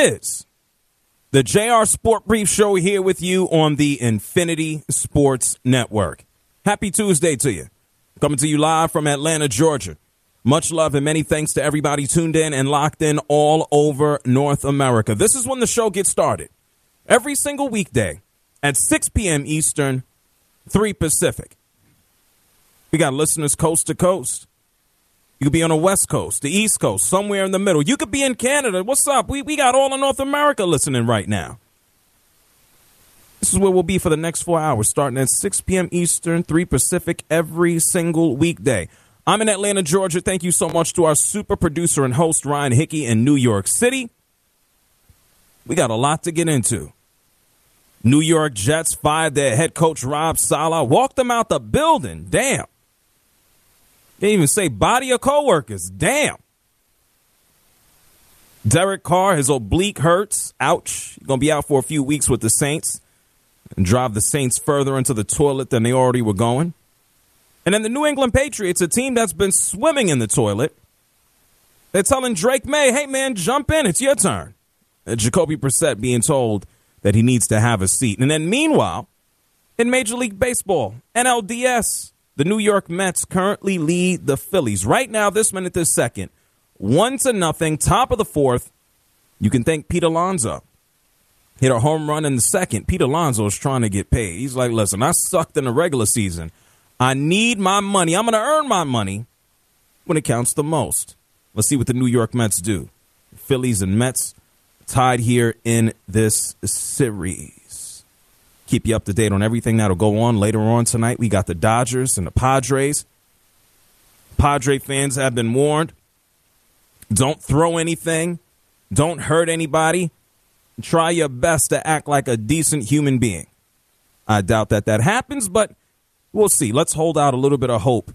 is the JR Sport Brief Show here with you on the Infinity Sports Network. Happy Tuesday to you. Coming to you live from Atlanta, Georgia. Much love and many thanks to everybody tuned in and locked in all over North America. This is when the show gets started. Every single weekday at 6 p.m. Eastern, 3 Pacific. We got listeners coast to coast. You could be on the West Coast, the East Coast, somewhere in the middle. You could be in Canada. What's up? We got all of North America listening right now. This is where we'll be for the next 4 hours, starting at 6 p.m. Eastern, 3 Pacific, every single weekday. I'm in Atlanta, Georgia. Thank you so much to our super producer and host, Ryan Hickey, in New York City. We got a lot to get into. New York Jets fired their head coach, Rob Saleh. Walked them out the building. Damn. Can't even say bye to your coworkers. Damn. Derek Carr, his oblique hurts. Ouch. He's going to be out for a few weeks with the Saints and drive the Saints further into the toilet than they already were going. And then the New England Patriots, a team that's been swimming in the toilet, they're telling Drake May, hey, man, jump in. It's your turn. And Jacoby Brissett being told that he needs to have a seat. And then meanwhile, in Major League Baseball, NLDS, the New York Mets currently lead the Phillies. Right now, this minute, this second, 1-0, top of the fourth. You can thank Pete Alonso. Hit a home run in the second. Pete Alonso is trying to get paid. He's like, listen, I sucked in the regular season. I need my money. I'm going to earn my money when it counts the most. Let's see what the New York Mets do. Phillies and Mets tied here in this series. Keep you up to date on everything that'll go on later on tonight. We got the Dodgers and the Padres. Padre fans have been warned. Don't throw anything. Don't hurt anybody. Try your best to act like a decent human being. I doubt that happens, but we'll see. Let's hold out a little bit of hope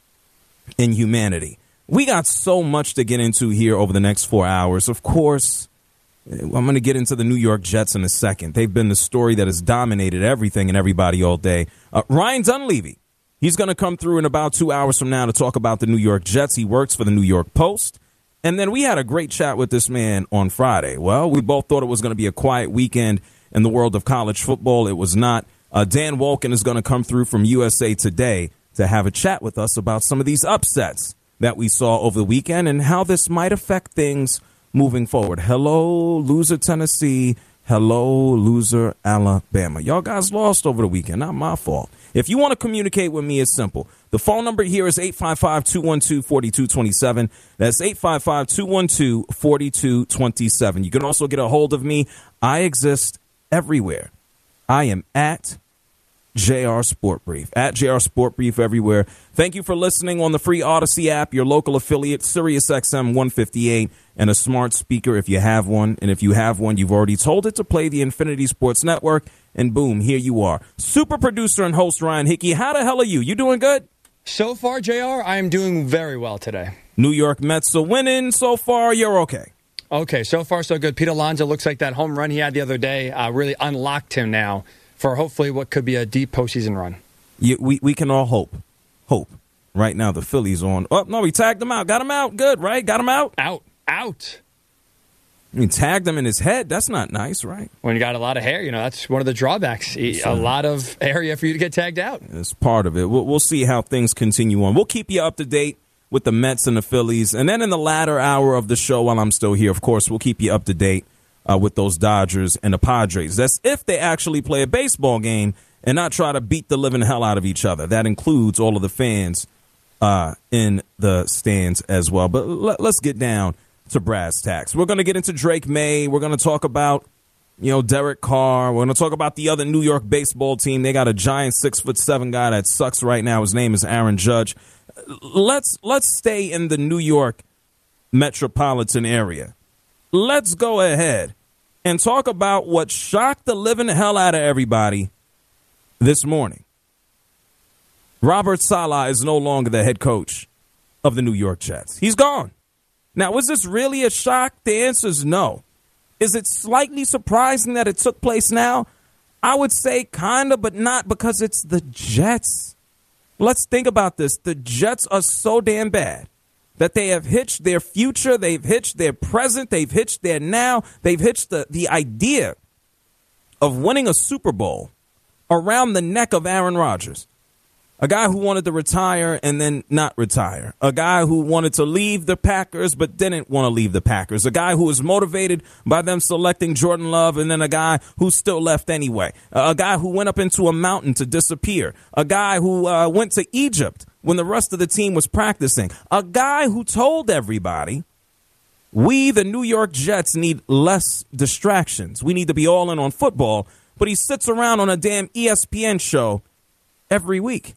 in humanity. We got so much to get into here over the next 4 hours. Of course, I'm going to get into the New York Jets in a second. They've been the story that has dominated everything and everybody all day. Ryan Dunleavy, he's going to come through in about 2 hours from now to talk about the New York Jets. He works for the New York Post. And then we had a great chat with this man on Friday. Well, we both thought it was going to be a quiet weekend in the world of college football. It was not. Dan Wolken is going to come through from USA Today to have a chat with us about some of these upsets that we saw over the weekend and how this might affect things moving forward. Hello, loser Tennessee. Hello, loser Alabama. Y'all guys lost over the weekend. Not my fault. If you want to communicate with me, it's simple. The phone number here is 855-212-4227. That's 855-212-4227. You can also get a hold of me. I exist everywhere. I am at JR Sport Brief, at JR Sport Brief everywhere. Thank you for listening on the free Odyssey app, your local affiliate, Sirius XM 158, and a smart speaker if you have one. And if you have one, you've already told it to play the Infinity Sports Network, and boom, here you are. Super producer and host Ryan Hickey, how the hell are you? You doing good? So far, JR, I am doing very well today. New York Mets are winning so far. You're okay. Okay, so far so good. Pete Alonso looks like that home run he had the other day really unlocked him now for hopefully what could be a deep postseason run. We can all hope. Hope. Right now the Phillies on. Oh, no, we tagged him out. Got him out. Good, right? Got him out? Out. I mean, tagged him in his head. That's not nice, right? When you got a lot of hair, that's one of the drawbacks. A lot of area for you to get tagged out. It's part of it. We'll see how things continue on. We'll keep you up to date with the Mets and the Phillies. And then in the latter hour of the show, while I'm still here, of course, we'll keep you up to date with those Dodgers and the Padres. That's if they actually play a baseball game and not try to beat the living hell out of each other. That includes all of the fans in the stands as well. But let's get down to brass tacks. We're going to get into Drake May. We're going to talk about, Derek Carr. We're going to talk about the other New York baseball team. They got a giant 6'7" guy that sucks right now. His name is Aaron Judge. Let's stay in the New York metropolitan area. Let's go ahead and talk about what shocked the living hell out of everybody this morning. Robert Saleh is no longer the head coach of the New York Jets. He's gone. Now, was this really a shock? The answer is no. Is it slightly surprising that it took place now? I would say kind of, but not, because it's the Jets. Let's think about this. The Jets are so damn bad that they have hitched their future, they've hitched their present, they've hitched their now, they've hitched the idea of winning a Super Bowl around the neck of Aaron Rodgers. A guy who wanted to retire and then not retire. A guy who wanted to leave the Packers but didn't want to leave the Packers. A guy who was motivated by them selecting Jordan Love and then a guy who still left anyway. A guy who went up into a mountain to disappear. A guy who went to Egypt when the rest of the team was practicing. A guy who told everybody, we, the New York Jets, need less distractions. We need to be all in on football. But he sits around on a damn ESPN show every week.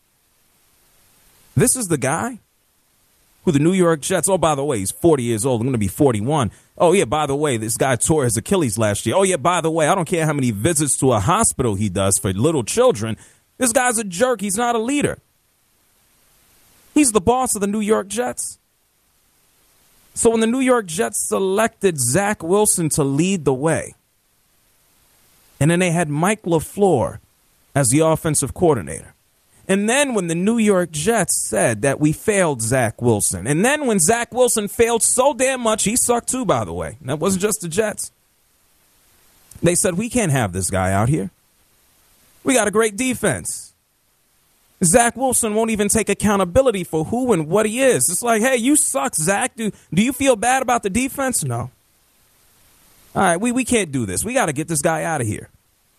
This is the guy who the New York Jets, oh, by the way, he's 40 years old. I'm going to be 41. Oh, yeah, by the way, this guy tore his Achilles last year. Oh, yeah, by the way, I don't care how many visits to a hospital he does for little children. This guy's a jerk. He's not a leader. He's the boss of the New York Jets. So when the New York Jets selected Zach Wilson to lead the way, and then they had Mike LaFleur as the offensive coordinator, and then when the New York Jets said that we failed Zach Wilson, and then when Zach Wilson failed so damn much, he sucked too, by the way. That wasn't just the Jets. They said, we can't have this guy out here. We got a great defense. Zach Wilson won't even take accountability for who and what he is. It's like, hey, you suck, Zach. Do you feel bad about the defense? No. All right, we can't do this. We got to get this guy out of here.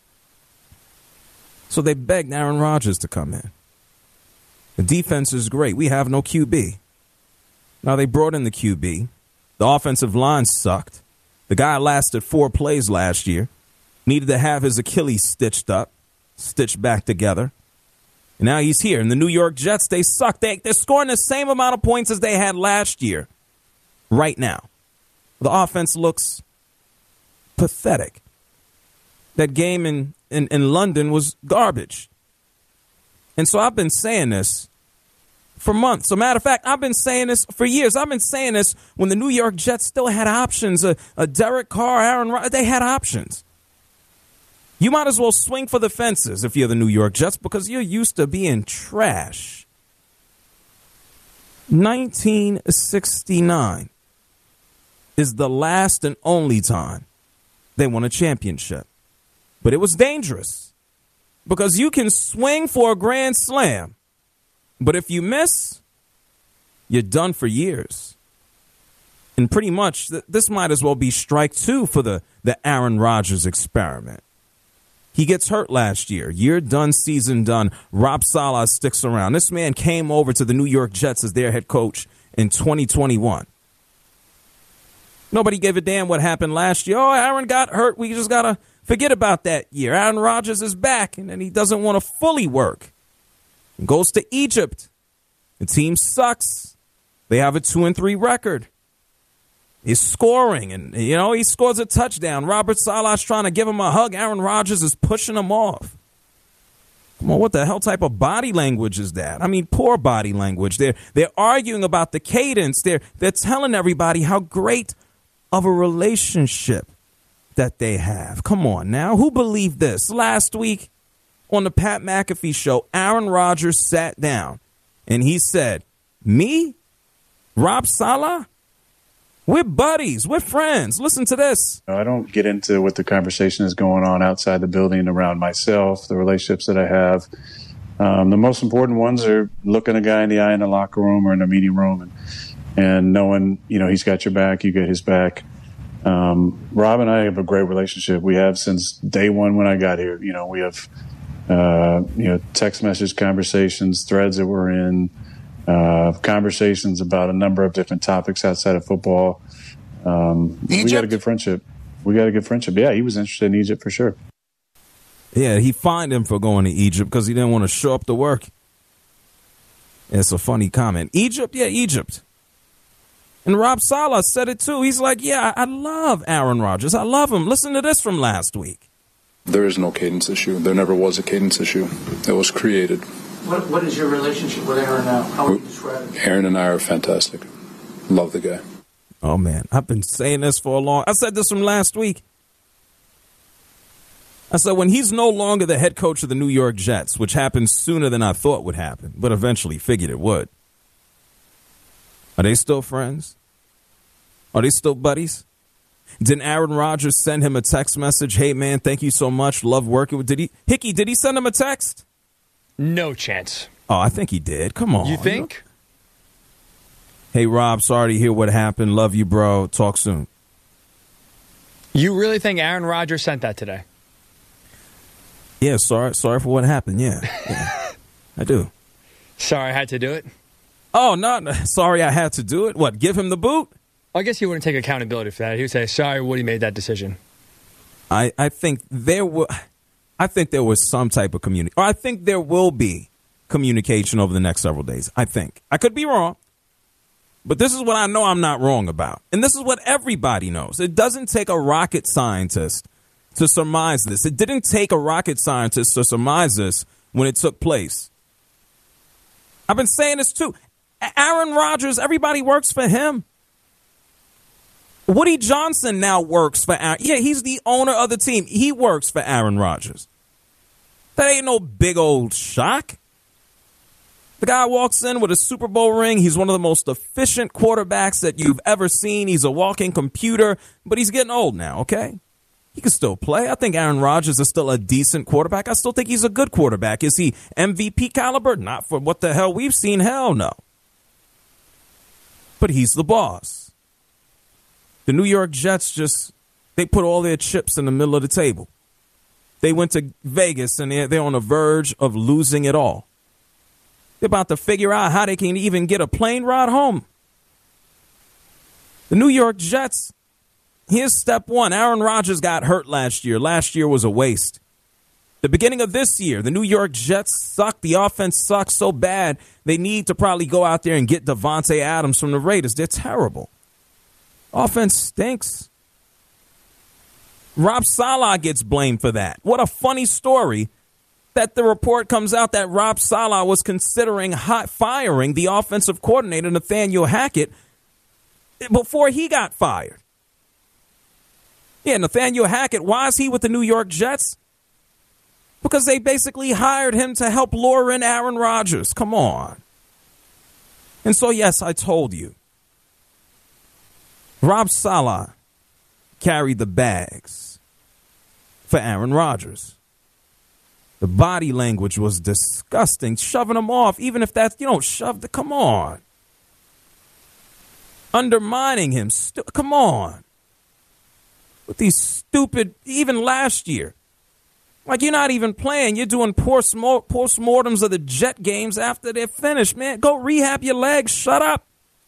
So they begged Aaron Rodgers to come in. The defense is great. We have no QB. Now, they brought in the QB. The offensive line sucked. The guy lasted 4 plays last year. Needed to have his Achilles stitched back together. And now he's here. And the New York Jets, they suck. They're scoring the same amount of points as they had last year right now. The offense looks pathetic. That game in London was garbage. And so I've been saying this for months. As a matter of fact, I've been saying this for years. I've been saying this when the New York Jets still had options. A Derek Carr, Aaron Rodgers, they had options. You might as well swing for the fences if you're the New York Jets because you're used to being trash. 1969 is the last and only time they won a championship. But it was dangerous because you can swing for a grand slam, but if you miss, you're done for years. And pretty much this might as well be strike 2 for the Aaron Rodgers experiment. He gets hurt last year. Year done, season done. Rob Saleh sticks around. This man came over to the New York Jets as their head coach in 2021. Nobody gave a damn what happened last year. Oh, Aaron got hurt. We just got to forget about that year. Aaron Rodgers is back, and then he doesn't want to fully work. He goes to Egypt. The team sucks. They have a 2-3 record. He's scoring, and, he scores a touchdown. Robert Saleh's trying to give him a hug. Aaron Rodgers is pushing him off. Come on, what the hell type of body language is that? I mean, poor body language. They're arguing about the cadence. They're telling everybody how great of a relationship that they have. Come on now. Who believed this? Last week on the Pat McAfee show, Aaron Rodgers sat down and he said, me? Rob Saleh? We're buddies. We're friends. Listen to this. I don't get into what the conversation is going on outside the building around myself, the relationships that I have. The most important ones are looking a guy in the eye in the locker room or in the meeting room and knowing, he's got your back, you get his back. Rob and I have a great relationship. We have since day one when I got here. We have, text message conversations, threads that we're in, conversations about a number of different topics outside of football. We got a good friendship. Yeah, he was interested in Egypt for sure. Yeah, he fined him for going to Egypt because he didn't want to show up to work. It's a funny comment. Egypt? Yeah, Egypt. And Rob Saleh said it too. He's like, yeah, I love Aaron Rodgers. I love him. Listen to this from last week. There is no cadence issue. There never was a cadence issue. It was created. What is your relationship with Aaron now? How would you describe it? Aaron and I are fantastic. Love the guy. Oh, man. I've been saying this for a long... I said this from last week. I said when he's no longer the head coach of the New York Jets, which happened sooner than I thought would happen, but eventually figured it would. Are they still friends? Are they still buddies? Didn't Aaron Rodgers send him a text message? Hey, man, thank you so much. Love working with. Did he send him a text? No chance. Oh, I think he did. Come on. You think? Hey, Rob, sorry to hear what happened. Love you, bro. Talk soon. You really think Aaron Rodgers sent that today? Yeah, sorry for what happened. Yeah. I do. Sorry I had to do it? Oh, not sorry I had to do it. What, give him the boot? I guess he wouldn't take accountability for that. He would say, sorry, Woody made that decision. I think there was some type of communication. Or I think there will be communication over the next several days. I think. I could be wrong. But this is what I know I'm not wrong about. And this is what everybody knows. It doesn't take a rocket scientist to surmise this. It didn't take a rocket scientist to surmise this when it took place. I've been saying this too. Aaron Rodgers, everybody works for him. Woody Johnson now works for Aaron. Yeah, he's the owner of the team. He works for Aaron Rodgers. That ain't no big old shock. The guy walks in with a Super Bowl ring. He's one of the most efficient quarterbacks that you've ever seen. He's a walking computer, but he's getting old now, okay? He can still play. I think Aaron Rodgers is still a decent quarterback. I still think he's a good quarterback. Is he MVP caliber? Not for what the hell we've seen. Hell no. But he's the boss. The New York Jets they put all their chips in the middle of the table. They went to Vegas, and they're on the verge of losing it all. They're about to figure out how they can even get a plane ride home. The New York Jets, here's step one. Aaron Rodgers got hurt last year. Last year was a waste. The beginning of this year, the New York Jets suck. The offense sucks so bad, they need to probably go out there and get Davante Adams from the Raiders. They're terrible. Offense stinks. Rob Saleh gets blamed for that. What a funny story that the report comes out that Rob Saleh was considering firing the offensive coordinator, Nathaniel Hackett, before he got fired. Yeah, Nathaniel Hackett, why is he with the New York Jets? Because they basically hired him to help lure in Aaron Rodgers. Come on. And so, yes, I told you. Rob Saleh carried the bags for Aaron Rodgers. The body language was disgusting, shoving him off, even if that's, shove the, come on. Undermining him, come on. With these stupid, even last year. Like, you're not even playing. You're doing postmortems of the Jet games after they're finished, man. Go rehab your legs. Shut up.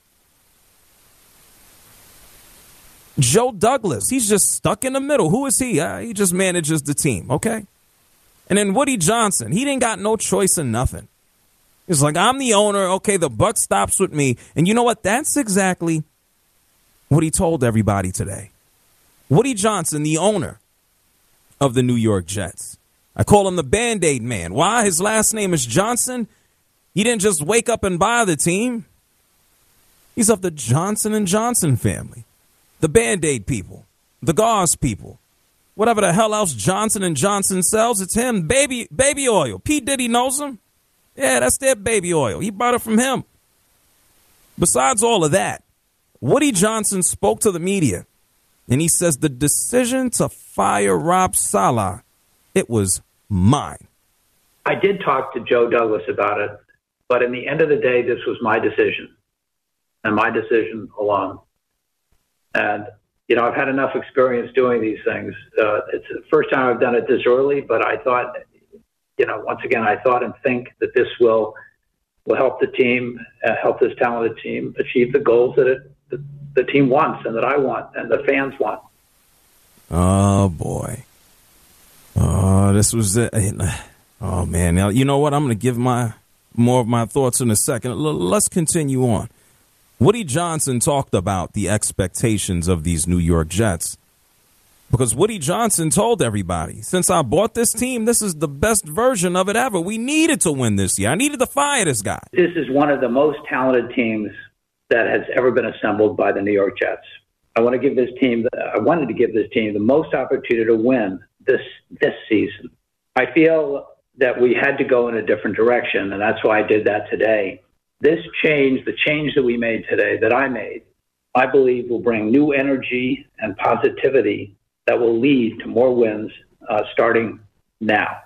Joe Douglas, he's just stuck in the middle. Who is he? He just manages the team, okay? And then Woody Johnson, he didn't got no choice in nothing. He's like, I'm the owner. Okay, the buck stops with me. And you know what? That's exactly what he told everybody today. Woody Johnson, the owner of the New York Jets. I call him the Band-Aid man. Why? His last name is Johnson. He didn't just wake up and buy the team. He's of the Johnson & Johnson family. The Band-Aid people. The gauze people. Whatever the hell else Johnson & Johnson sells, it's him. Baby oil. P. Diddy knows him. Yeah, that's their baby oil. He bought it from him. Besides all of that, Woody Johnson spoke to the media, and he says the decision to fire Rob Saleh, it was mine. I did talk to Joe Douglas about it, but in the end of the day, this was my decision, and my decision alone. And I've had enough experience doing these things. It's the first time I've done it this early, but I thought, once again, I thought and think that this will help the team, help this talented team achieve the goals that the team wants and that I want and the fans want. Oh, boy. Oh, this was it. Oh, man. Now, you know what? I'm going to give more of my thoughts in a second. Let's continue on. Woody Johnson talked about the expectations of these New York Jets because Woody Johnson told everybody, since I bought this team, this is the best version of it ever. We needed to win this year. I needed to fire this guy. This is one of the most talented teams that has ever been assembled by the New York Jets. I wanted to give this team the most opportunity to win this season. I feel that we had to go in a different direction, and that's why I did that today. this change, the change that we made today, that I made, I believe will bring new energy and positivity that will lead to more wins starting now.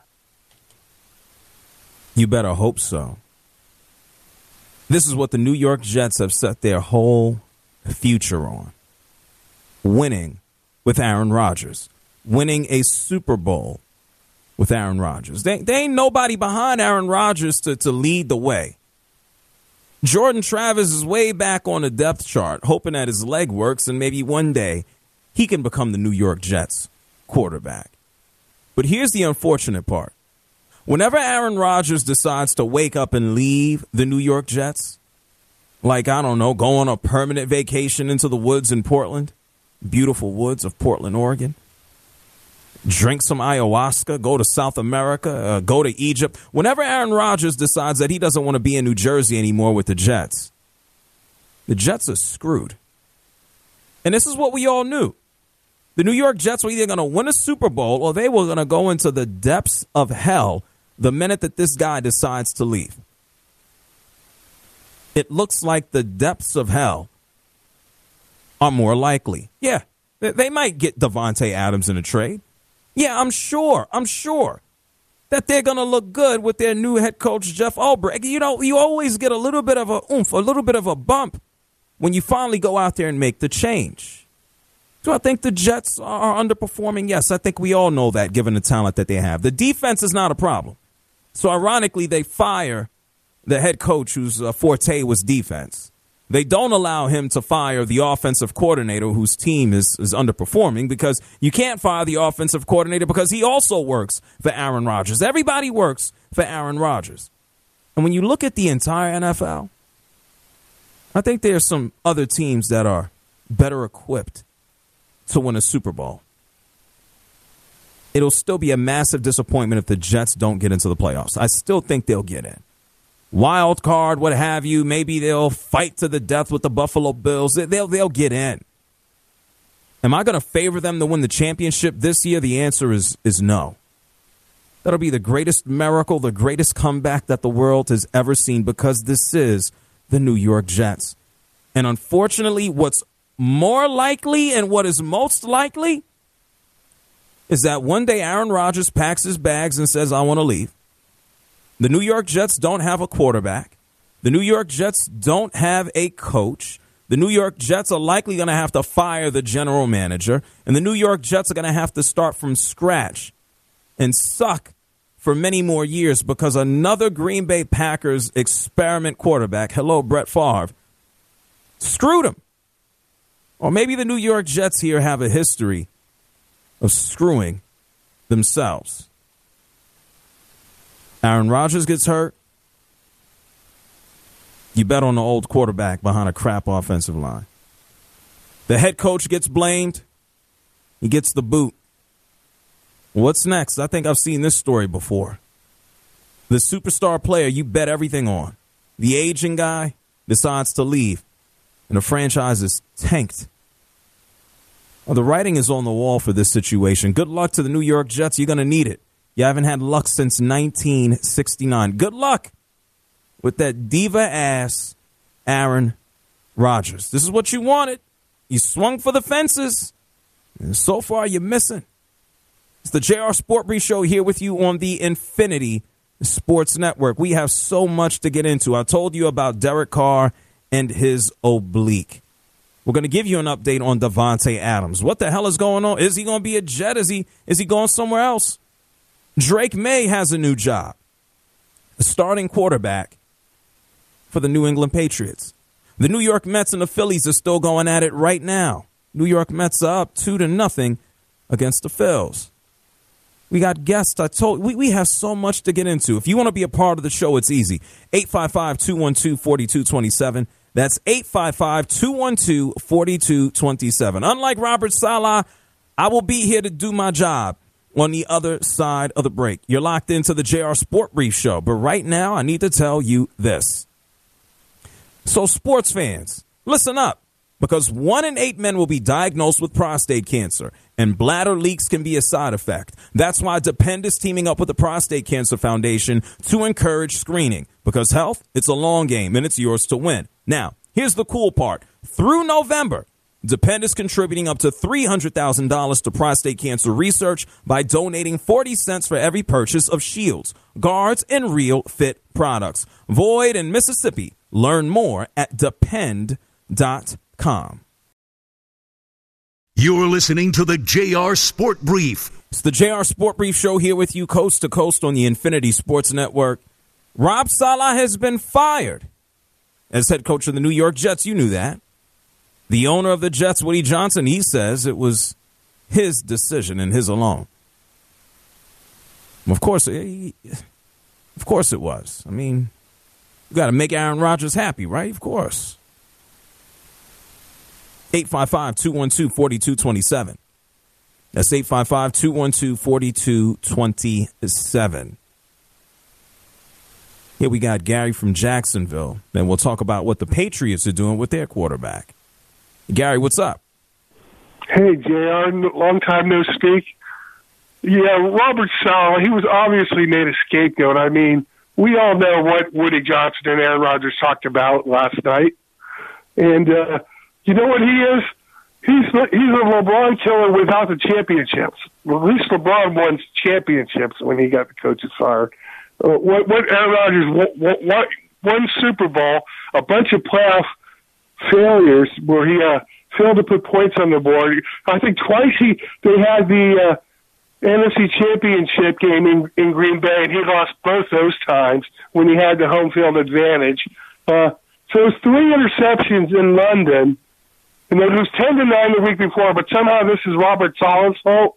You better hope so. This is what the New York Jets have set their whole future on. Winning with Aaron Rodgers. Winning a Super Bowl with Aaron Rodgers. They ain't nobody behind Aaron Rodgers to lead the way. Jordan Travis is way back on the depth chart, hoping that his leg works and maybe one day he can become the New York Jets quarterback. But here's the unfortunate part. Whenever Aaron Rodgers decides to wake up and leave the New York Jets, like, I don't know, go on a permanent vacation into the woods in Portland, beautiful woods of Portland, Oregon, drink some ayahuasca, go to South America, go to Egypt. Whenever Aaron Rodgers decides that he doesn't want to be in New Jersey anymore with the Jets are screwed. And this is what we all knew. The New York Jets were either going to win a Super Bowl or they were going to go into the depths of hell the minute that this guy decides to leave. It looks like the depths of hell are more likely. Yeah, they might get Davante Adams in a trade. Yeah, I'm sure that they're going to look good with their new head coach, Jeff Ulbrich. You know, you always get a little bit of a oomph, a little bit of a bump when you finally go out there and make the change. Do I think the Jets are underperforming? Yes, I think we all know that given the talent that they have. The defense is not a problem. So ironically, they fire the head coach whose forte was defense. They don't allow him to fire the offensive coordinator whose team is underperforming, because you can't fire the offensive coordinator because he also works for Aaron Rodgers. Everybody works for Aaron Rodgers. And when you look at the entire NFL, I think there are some other teams that are better equipped to win a Super Bowl. It'll still be a massive disappointment if the Jets don't get into the playoffs. I still think they'll get in. Wild card, what have you. Maybe they'll fight to the death with the Buffalo Bills. They'll get in. Am I going to favor them to win the championship this year? The answer is no. That'll be the greatest miracle, the greatest comeback that the world has ever seen, because this is the New York Jets. And unfortunately, what's more likely and what is most likely is that one day Aaron Rodgers packs his bags and says, I want to leave. The New York Jets don't have a quarterback. The New York Jets don't have a coach. The New York Jets are likely going to have to fire the general manager. And the New York Jets are going to have to start from scratch and suck for many more years because another Green Bay Packers experiment quarterback, hello, Brett Favre, screwed him. Or maybe the New York Jets here have a history of screwing themselves. Aaron Rodgers gets hurt. You bet on the old quarterback behind a crap offensive line. The head coach gets blamed. He gets the boot. What's next? I think I've seen this story before. The superstar player you bet everything on, the aging guy, decides to leave, and the franchise is tanked. Well, the writing is on the wall for this situation. Good luck to the New York Jets. You're going to need it. You haven't had luck since 1969. Good luck with that diva-ass Aaron Rodgers. This is what you wanted. You swung for the fences, and so far you're missing. It's the JR Sport Brief Show here with you on the Infinity Sports Network. We have so much to get into. I told you about Derek Carr and his oblique. We're going to give you an update on Davante Adams. What the hell is going on? Is he going to be a Jet? Is he going somewhere else? Drake May has a new job, the starting quarterback for the New England Patriots. The New York Mets and the Phillies are still going at it right now. New York Mets are up 2-0 against the Phils. We got guests. We have so much to get into. If you want to be a part of the show, it's easy. 855-212-4227. That's 855-212-4227. Unlike Robert Saleh, I will be here to do my job on the other side of the break. You're locked into the JR Sport Brief Show. But right now, I need to tell you this. So sports fans, listen up, because 1 in 8 men will be diagnosed with prostate cancer, and and bladder leaks can be a side effect. That's why Depend is teaming up with the Prostate Cancer Foundation to encourage screening, because health, it's a long game, and it's yours to win. Now, here's the cool part. Through November, Depend is contributing up to $300,000 to prostate cancer research by donating 40 cents for every purchase of shields, guards, and Real Fit products. Void in Mississippi. Learn more at depend.com. You're listening to the JR Sport Brief. It's the JR Sport Brief show here with you coast to coast on the Infinity Sports Network. Rob Saleh has been fired as head coach of the New York Jets. You knew that. The owner of the Jets, Woody Johnson, he says it was his decision and his alone. Of course it was. I mean, you got to make Aaron Rodgers happy, right? Of course. 855-212-4227. That's 855-212-4227. Here we got Gary from Jacksonville. Then we'll talk about what the Patriots are doing with their quarterback. Gary, what's up? Hey, JR, long time no speak. Yeah, Robert Saleh, he was obviously made a scapegoat. I mean, we all know what Woody Johnson and Aaron Rodgers talked about last night. And you know what he is? He's a LeBron killer without the championships. Well, at least LeBron won championships when he got the coaches fired. What Aaron Rodgers won Super Bowl, a bunch of playoff failures where he failed to put points on the board. I think twice they had the NFC Championship game in Green Bay, and he lost both those times when he had the home field advantage. So it was 3 interceptions in London, and it was 10-9 the week before, but somehow this is Robert Saleh's fault.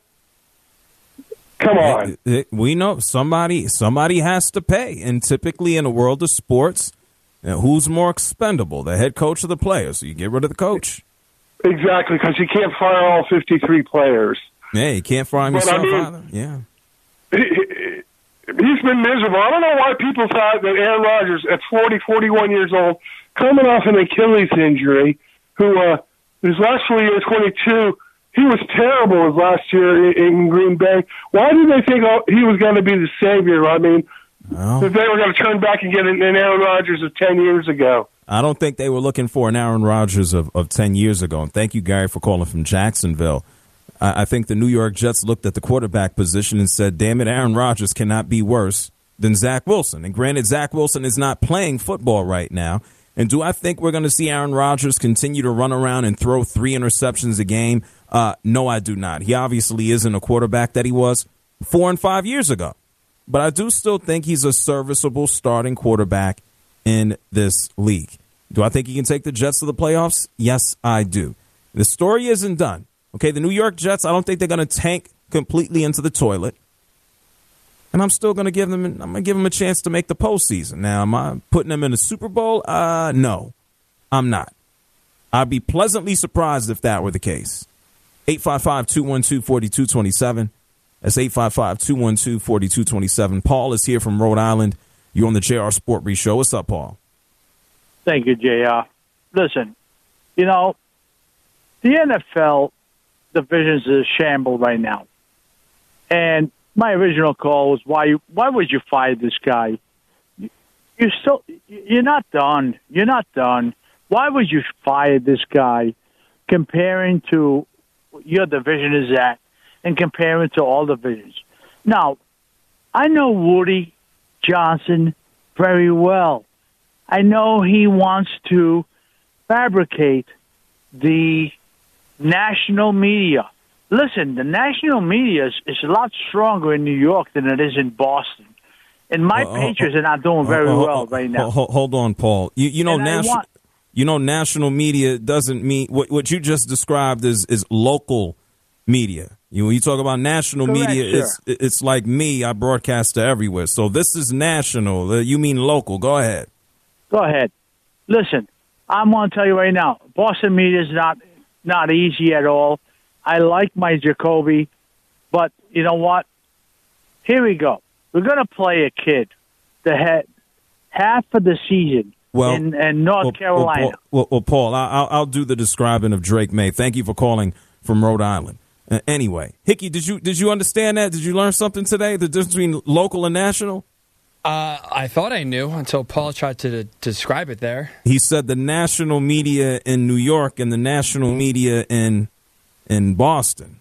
Come on. We know somebody has to pay, and typically in a world of sports, who's more expendable, the head coach or the players? So you get rid of the coach. Exactly, because you can't fire all 53 players. Yeah, you can't fire him yourself either. Yeah. He's been miserable. I don't know why people thought that Aaron Rodgers, at 40, 41 years old, coming off an Achilles injury, who his last 4 years, 22, he was terrible his last year in Green Bay. Why did they think he was going to be the savior? I mean, that they were going to turn back and get an Aaron Rodgers of 10 years ago. I don't think they were looking for an Aaron Rodgers of 10 years ago. And thank you, Gary, for calling from Jacksonville. I think the New York Jets looked at the quarterback position and said, damn it, Aaron Rodgers cannot be worse than Zach Wilson. And granted, Zach Wilson is not playing football right now. And do I think we're going to see Aaron Rodgers continue to run around and throw 3 interceptions a game? No, I do not. He obviously isn't a quarterback that he was 4 and 5 years ago. But I do still think he's a serviceable starting quarterback in this league. Do I think he can take the Jets to the playoffs? Yes, I do. The story isn't done. Okay, the New York Jets, I don't think they're going to tank completely into the toilet. And I'm still going to give them a chance to make the postseason. Now, am I putting them in the Super Bowl? No, I'm not. I'd be pleasantly surprised if that were the case. 855-212-4227. That's 855-212-4227. Paul is here from Rhode Island. You're on the JR Sport Brief Show. What's up, Paul? Thank you, JR. Listen, the NFL divisions is a shamble right now. And my original call was, why would you fire this guy? You're not done. You're not done. Why would you fire this guy comparing to what your division is at and comparing to all divisions? Now, I know Woody Johnson very well. I know he wants to fabricate the national media. Listen, the national media is a lot stronger in New York than it is in Boston. And my Patriots are not doing very well right now. Hold on, Paul. National media doesn't mean what you just described is local media. When you talk about national media, it's like me. I broadcast to everywhere. So this is national. You mean local. Go ahead. Go ahead. Listen, I'm going to tell you right now, Boston media is not easy at all. I like my Jacoby, but you know what? Here we go. We're going to play a kid that had half of the season in North Carolina. Paul, I'll do the describing of Drake May. Thank you for calling from Rhode Island. Anyway, Hickey, did you understand that? Did you learn something today? The difference between local and national? I thought I knew until Paul tried to describe it there. He said the national media in New York and the national media in Boston.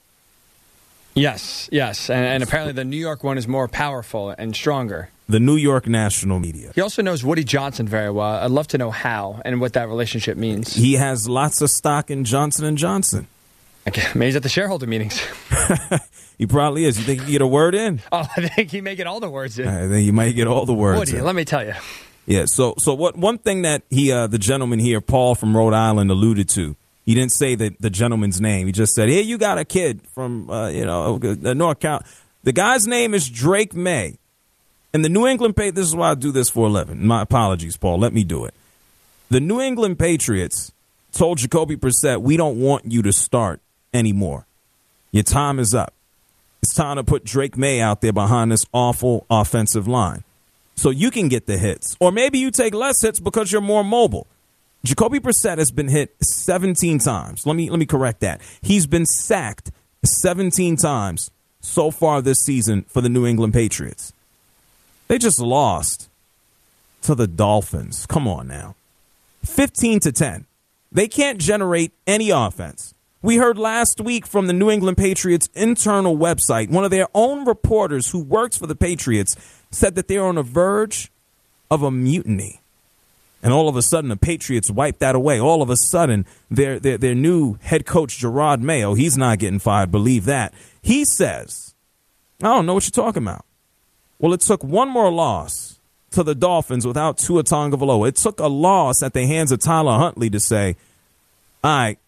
Yes, and apparently the New York one is more powerful and stronger. The New York national media. He also knows Woody Johnson very well. I'd love to know how and what that relationship means. He has lots of stock in Johnson & Johnson. Okay, maybe he's at the shareholder meetings. He probably is. You think he can get a word in? Oh, I think he may get all the words in. I think he might get all the words Woody, in. let me tell you. Yeah, so one thing that the gentleman here, Paul from Rhode Island, alluded to, he didn't say the gentleman's name. He just said, here, you got a kid from, North Carolina. The guy's name is Drake May. And the New England Patriots, this is why I do this for a living. My apologies, Paul. Let me do it. The New England Patriots told Jacoby Brissett, we don't want you to start anymore. Your time is up. It's time to put Drake May out there behind this awful offensive line so you can get the hits. Or maybe you take less hits because you're more mobile. Jacoby Brissett has been hit 17 times. Let me correct that. He's been sacked 17 times so far this season for the New England Patriots. They just lost to the Dolphins. Come on now. 15-10. They can't generate any offense. We heard last week from the New England Patriots internal website, one of their own reporters who works for the Patriots said that they're on the verge of a mutiny. And all of a sudden, the Patriots wiped that away. All of a sudden, their new head coach, Gerard Mayo, he's not getting fired, believe that. He says, I don't know what you're talking about. Well, it took one more loss to the Dolphins without Tua Tagovailoa. It took a loss at the hands of Tyler Huntley to say, all right,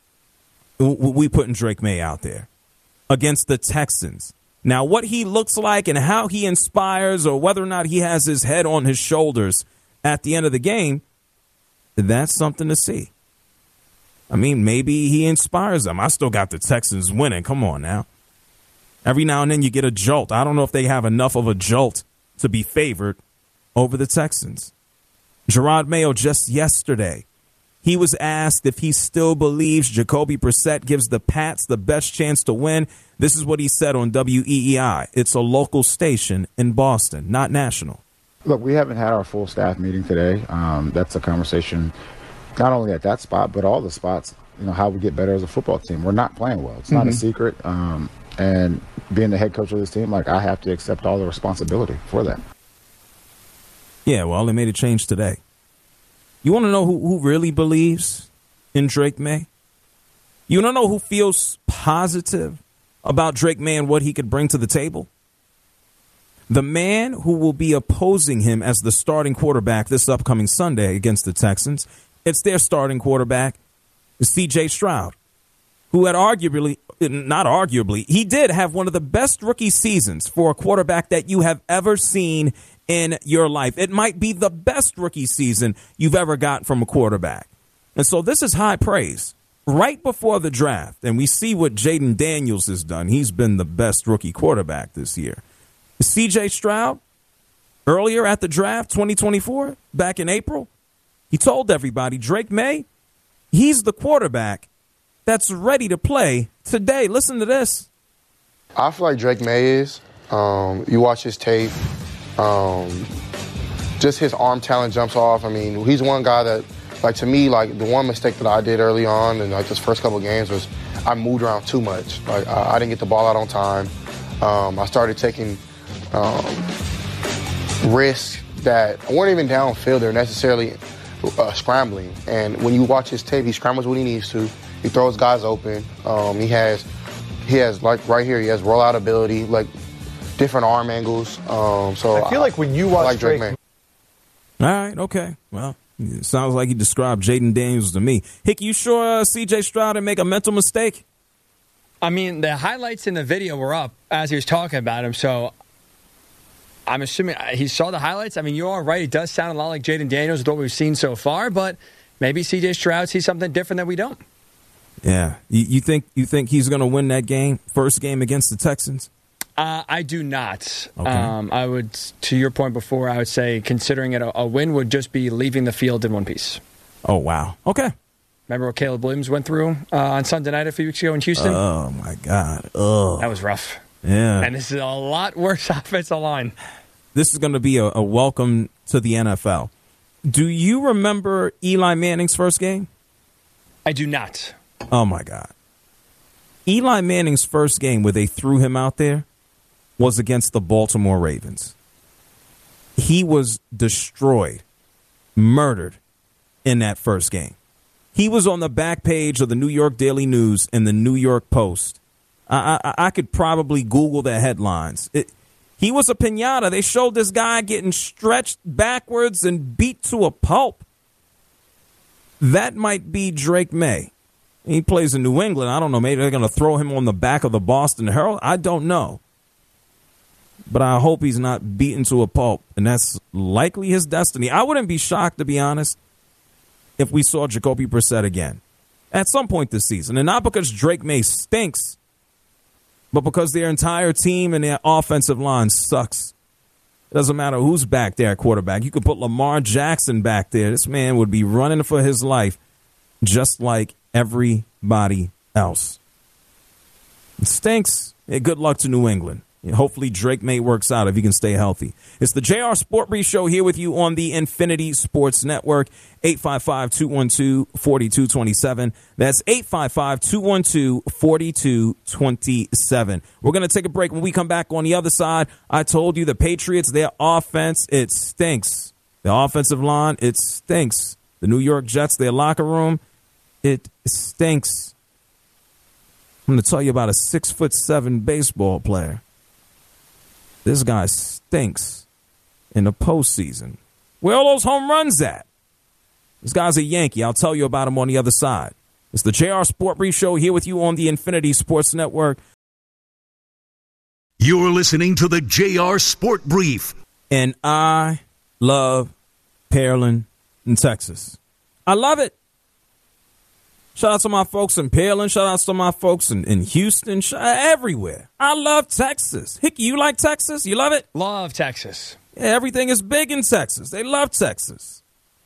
we putting Drake May out there against the Texans. Now, what he looks like and how he inspires or whether or not he has his head on his shoulders at the end of the game, that's something to see. I mean, maybe he inspires them. I still got the Texans winning. Come on now. Every now and then you get a jolt. I don't know if they have enough of a jolt to be favored over the Texans. Gerard Mayo just yesterday, he was asked if he still believes Jacoby Brissett gives the Pats the best chance to win. This is what he said on WEEI. It's a local station in Boston, not national. Look, we haven't had our full staff meeting today. That's a conversation not only at that spot, but all the spots, how we get better as a football team. We're not playing well. It's not a secret. And being the head coach of this team, I have to accept all the responsibility for that. Yeah, well, they made a change today. You want to know who really believes in Drake May? You want to know who feels positive about Drake May and what he could bring to the table? The man who will be opposing him as the starting quarterback this upcoming Sunday against the Texans, it's their starting quarterback, C.J. Stroud, who had he did have one of the best rookie seasons for a quarterback that you have ever seen in your life. It might be the best rookie season you've ever got from a quarterback. And so this is high praise. Right before the draft, and we see what Jaden Daniels has done. He's been the best rookie quarterback this year. C.J. Stroud, earlier at the draft, 2024, back in April, he told everybody, Drake May, he's the quarterback that's ready to play today. Listen to this. I feel like Drake May is. You watch his tape, just his arm talent jumps off. I mean, he's one guy that, to me, the one mistake that I did early on in this first couple of games was I moved around too much. I didn't get the ball out on time. I started taking risks that weren't even downfield. They're necessarily scrambling. And when you watch his tape, he scrambles when he needs to. He throws guys open. He has right here, he has rollout ability, different arm angles. So I feel like when you watch Drake May. All right, okay. Well, it sounds like he described Jaden Daniels to me. Hick, you sure C.J. Stroud didn't make a mental mistake? I mean, the highlights in the video were up as he was talking about him, so I'm assuming he saw the highlights. I mean, you are right. It does sound a lot like Jaden Daniels with what we've seen so far, but maybe C.J. Stroud sees something different that we don't. Yeah. You think he's going to win that game, first game against the Texans? I do not. Okay. I would, to your point before, I would say considering it a win would just be leaving the field in one piece. Oh, wow. Okay. Remember what Caleb Williams went through on Sunday night a few weeks ago in Houston? Oh, my God. Oh. That was rough. Yeah. And this is a lot worse offensive line. This is going to be a welcome to the NFL. Do you remember Eli Manning's first game? I do not. Oh, my God. Eli Manning's first game where they threw him out there was against the Baltimore Ravens. He was destroyed, murdered in that first game. He was on the back page of the New York Daily News and the New York Post. I could probably Google the headlines. He was a piñata. They showed this guy getting stretched backwards and beat to a pulp. That might be Drake May. He plays in New England. I don't know. Maybe they're going to throw him on the back of the Boston Herald. I don't know. But I hope he's not beaten to a pulp, and that's likely his destiny. I wouldn't be shocked, to be honest, if we saw Jacoby Brissett again at some point this season. And not because Drake May stinks, but because their entire team and their offensive line sucks. It doesn't matter who's back there at quarterback. You could put Lamar Jackson back there. This man would be running for his life just like everybody else. It stinks. Hey, good luck to New England. Hopefully Drake May works out if he can stay healthy. It's the JR Sport Brief Show here with you on the Infinity Sports Network. 855-212-4227. That's 855-212-4227. We're going to take a break. When we come back on the other side, I told you the Patriots, their offense, it stinks. The offensive line, it stinks. The New York Jets, their locker room, it stinks. I'm going to tell you about a 6'7" baseball player. This guy stinks in the postseason. Where are all those home runs at? This guy's a Yankee. I'll tell you about him on the other side. It's the JR Sport Brief Show here with you on the Infinity Sports Network. You're listening to the JR Sport Brief. And I love Pearland in Texas. I love it. Shout out to my folks in Pearland. Shout out to my folks in Houston. Everywhere. I love Texas. Hickey, you like Texas? You love it? Love Texas. Yeah, everything is big in Texas. They love Texas.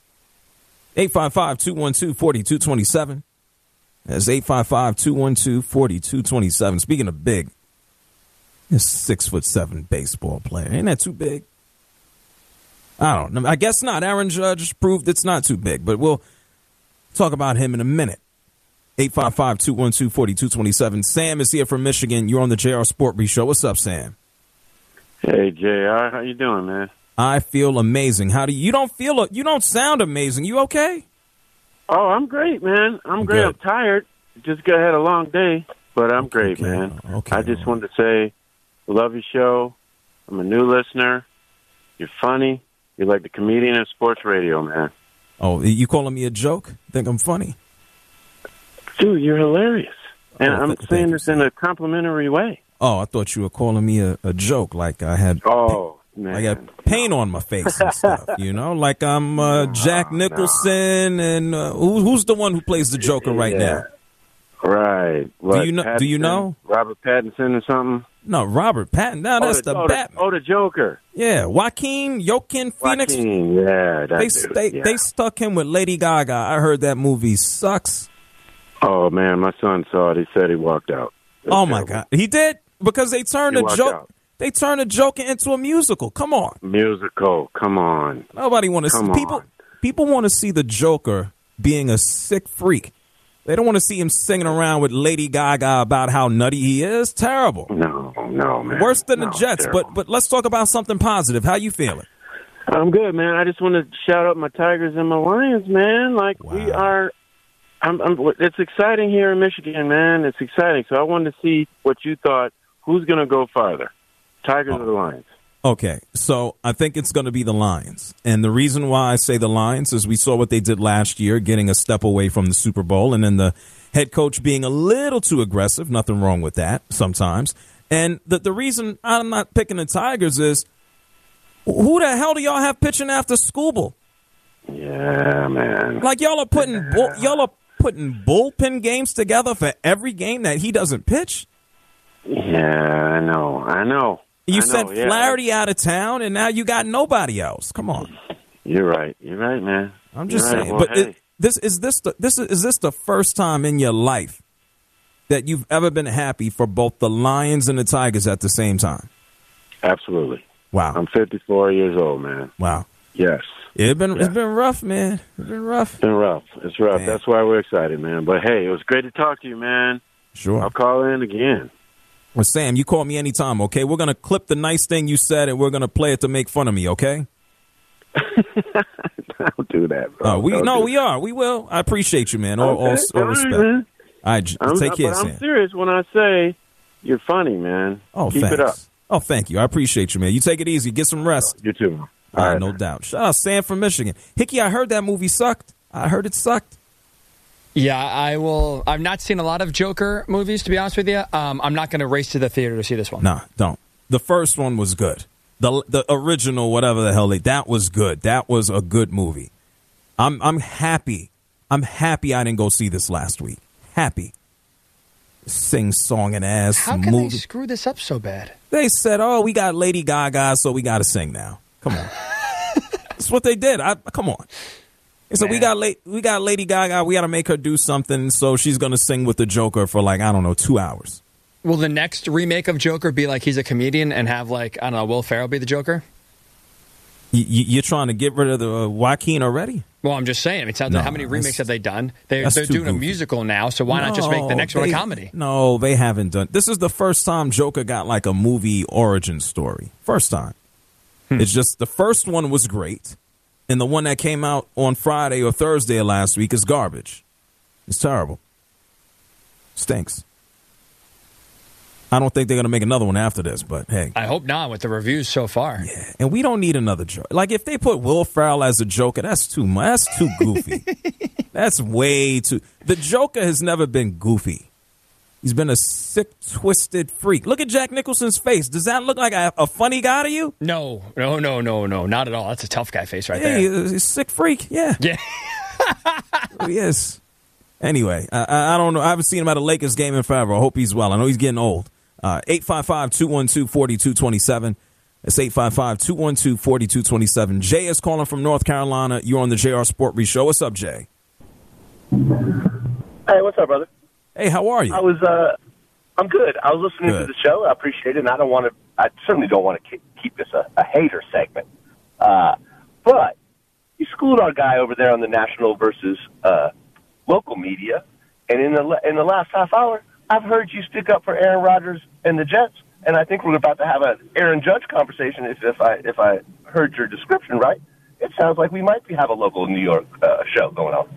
855-212-4227. That's 855-212-4227. Speaking of big, this 6'7" baseball player. Ain't that too big? I don't know. I guess not. Aaron Judge proved it's not too big, but we'll talk about him in a minute. 855-212-4227. Sam is here from Michigan. You're on the JR Sport Brief Show. What's up, Sam? Hey, JR. How you doing, man? I feel amazing. How do you? You don't sound amazing. You okay? Oh, I'm great, man. I'm great. I'm tired. Just had a long day, but I'm great, man. Okay. I just wanted to say, love your show. I'm a new listener. You're funny. You're like the comedian of sports radio, man. Oh, you calling me a joke? Think I'm funny? Dude, you're hilarious. And I'm saying this in a complimentary way. Oh, I thought you were calling me a joke, like I had man. I got paint on my face and stuff, you know? Like I'm Jack Nicholson and who's the one who plays the Joker right now? Right. What, do you know? Robert Pattinson or something? No, Robert Pattinson. No, that's the Batman. The Joker. Yeah, Joaquin Phoenix. Yeah, they stuck him with Lady Gaga. I heard that movie sucks. Oh man, my son saw it. He said he walked out. Oh my God, he did, because they turned a joke. Out. They turned a joke into a musical. Come on, musical. Come on. Nobody want to see people. People want to see the Joker being a sick freak. They don't want to see him singing around with Lady Gaga about how nutty he is. Terrible. No, man. Worse than the Jets. Terrible. But let's talk about something positive. How you feeling? I'm good, man. I just want to shout out my Tigers and my Lions, man. We are. It's exciting here in Michigan, man. It's exciting. So I wanted to see what you thought. Who's going to go farther, Tigers or the Lions? Okay, so I think it's going to be the Lions. And the reason why I say the Lions is we saw what they did last year, getting a step away from the Super Bowl, and then the head coach being a little too aggressive. Nothing wrong with that sometimes. And the reason I'm not picking the Tigers is, who the hell do y'all have pitching after Skubal? Yeah, man. Like y'all are putting bullpen games together for every game that he doesn't pitch? Yeah, I know. You sent Flaherty out of town, and now you got nobody else. Come on. You're right, man. I'm just saying. Well, but hey. Is this the first time in your life that you've ever been happy for both the Lions and the Tigers at the same time? Absolutely. Wow. I'm 54 years old, man. Wow. Yes. It's been rough, man. It's been rough. It's been rough. It's rough. Man. That's why we're excited, man. But hey, it was great to talk to you, man. Sure. I'll call in again. Well, Sam, you call me anytime, okay? We're going to clip the nice thing you said, and we're going to play it to make fun of me, okay? Don't do that, bro. We are. We will. I appreciate you, man. All respect. Man. All right, take care, Sam. I'm serious when I say you're funny, man. Keep it up. Oh, thank you. I appreciate you, man. You take it easy. Get some rest. You too, man. All right, no doubt. Shout out Sam from Michigan. Hickey, I heard that movie sucked. I heard it sucked. Yeah, I will. I've not seen a lot of Joker movies, to be honest with you. I'm not going to race to the theater to see this one. Nah, don't. The first one was good. The original, whatever the hell that was good. That was a good movie. I'm happy. I'm happy I didn't go see this last week. Happy. Sing song and ass. How can movie. they screw this up so bad? They said, "Oh, we got Lady Gaga, so we got to sing now." Come on, that's what they did. Come on. They said we got Lady Gaga. We got to make her do something, so she's going to sing with the Joker for 2 hours. Will the next remake of Joker be like he's a comedian and have Will Ferrell be the Joker? You're trying to get rid of the Joaquin already? Well, I'm just saying. How many remakes have they done? They're doing goofy. a musical now, so why not just make the next one a comedy? No, they haven't done. This is the first time Joker got a movie origin story. First time. It's just the first one was great, and the one that came out on Friday or Thursday of last week is garbage. It's terrible. Stinks. I don't think they're going to make another one after this, but hey. I hope not with the reviews so far. Yeah, and we don't need another Joker. If they put Will Ferrell as a Joker, that's too much. That's too goofy. That's way too... The Joker has never been goofy. He's been a sick, twisted freak. Look at Jack Nicholson's face. Does that look like a funny guy to you? No. Not at all. That's a tough guy face right there. He's a sick freak. Yeah. Yeah. He is. Anyway, I don't know. I haven't seen him at a Lakers game in forever. I hope he's well. I know he's getting old. 855-212-4227. It's 855-212-4227. Jay is calling from North Carolina. You're on the JR Sport Show. What's up, Jay? Hey, what's up, brother? Hey, how are you? I'm good. I was listening to the show. I appreciate it, and I certainly don't want to keep this a hater segment. But you schooled our guy over there on the national versus local media, and in the last half hour, I've heard you stick up for Aaron Rodgers and the Jets, and I think we're about to have an Aaron Judge conversation. If I heard your description right, it sounds like we might have a local New York show going on.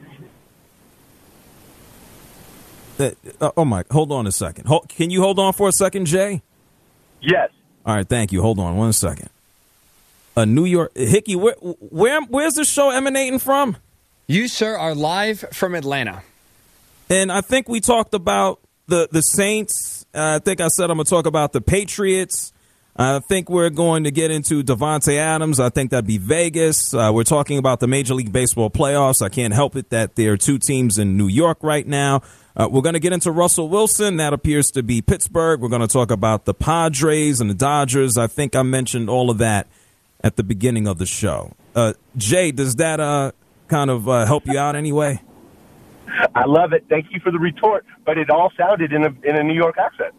Hold on a second. Can you hold on for a second, Jay? Yes. All right, thank you. Hold on 1 second. New York, Hickey, where's the show emanating from? You, sir, are live from Atlanta. And I think we talked about the Saints. I think I said I'm going to talk about the Patriots. I think we're going to get into Devontae Adams. I think that'd be Vegas. We're talking about the Major League Baseball playoffs. I can't help it that there are two teams in New York right now. We're going to get into Russell Wilson. That appears to be Pittsburgh. We're going to talk about the Padres and the Dodgers. I think I mentioned all of that at the beginning of the show. Jay, does that kind of help you out anyway? I love it. Thank you for the retort, but it all sounded in a New York accent.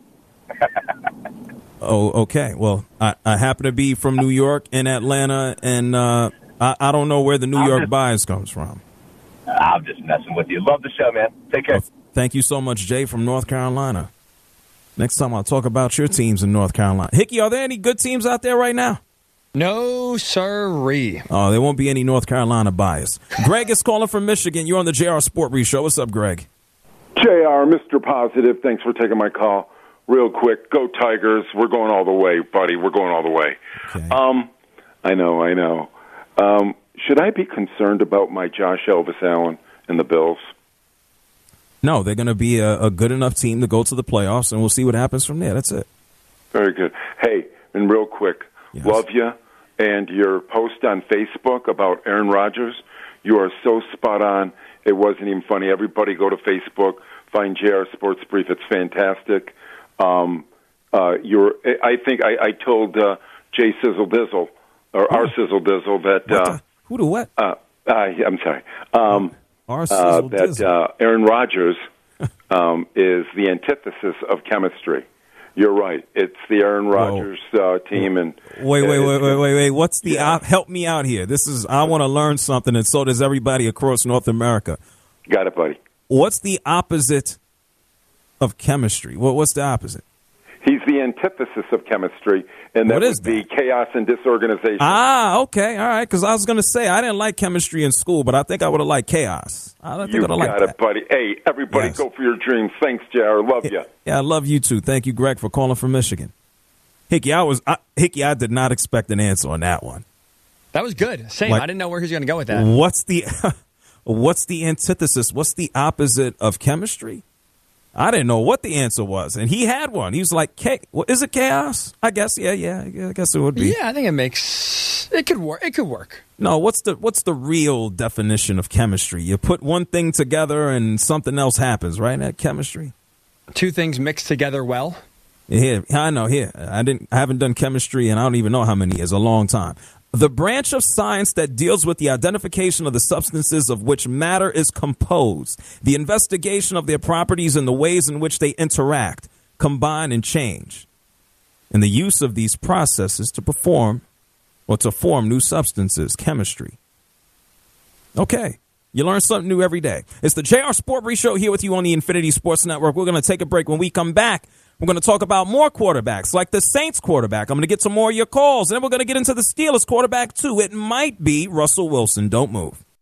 Oh, okay. Well, I happen to be from New York and Atlanta, and I don't know where the New York bias comes from. I'm just messing with you. Love the show, man. Take care. Thank you so much, Jay from North Carolina. Next time I'll talk about your teams in North Carolina. Hickey, are there any good teams out there right now? No, sirree. Oh, there won't be any North Carolina bias. Greg is calling from Michigan. You're on the JR Sport Show. What's up, Greg? JR, Mr. Positive, thanks for taking my call. Real quick, go Tigers. We're going all the way, buddy. We're going all the way. Okay. I know. Should I be concerned about my Josh Elvis Allen and the Bills? No, they're going to be a good enough team to go to the playoffs, and we'll see what happens from there. That's it. Very good. Hey, and real quick, love you. And your post on Facebook about Aaron Rodgers, you are so spot on. It wasn't even funny. Everybody go to Facebook, find JR Sports Brief. It's fantastic. I think I told Jay Sizzle Dizzle, or our Sizzle Dizzle, that... Who to what? I'm sorry. that Aaron Rodgers is the antithesis of chemistry. You're right. It's the Aaron Rodgers team. And wait. What's the help me out here? I want to learn something, and so does everybody across North America. Got it, buddy. What's the opposite of chemistry? What's the opposite? He's the antithesis of chemistry, and that would be chaos and disorganization. Okay, all right. Because I was going to say I didn't like chemistry in school, but I think I would have liked chaos. You got it, buddy. Hey, everybody, go for your dreams. Thanks, JR. Love you. Yeah, I love you too. Thank you, Greg, for calling from Michigan. Hickey, I did not expect an answer on that one. That was good. Same. I didn't know where he was going to go with that. What's the antithesis? What's the opposite of chemistry? I didn't know what the answer was, and he had one. He was like, is it chaos? I guess, yeah, I guess it would be. Yeah, I think it could work. It could work. No, what's the real definition of chemistry? You put one thing together and something else happens, right? That chemistry. Two things mixed together well. Yeah, I know. I haven't done chemistry, and I don't even know how many years. A long time. The branch of science that deals with the identification of the substances of which matter is composed, the investigation of their properties and the ways in which they interact, combine, and change, and the use of these processes to form new substances, chemistry. Okay, you learn something new every day. It's the JR Sport Brief Show here with you on the Infinity Sports Network. We're going to take a break. When we come back, we're going to talk about more quarterbacks, like the Saints quarterback. I'm going to get some more of your calls, and then we're going to get into the Steelers quarterback, too. It might be Russell Wilson. Don't move.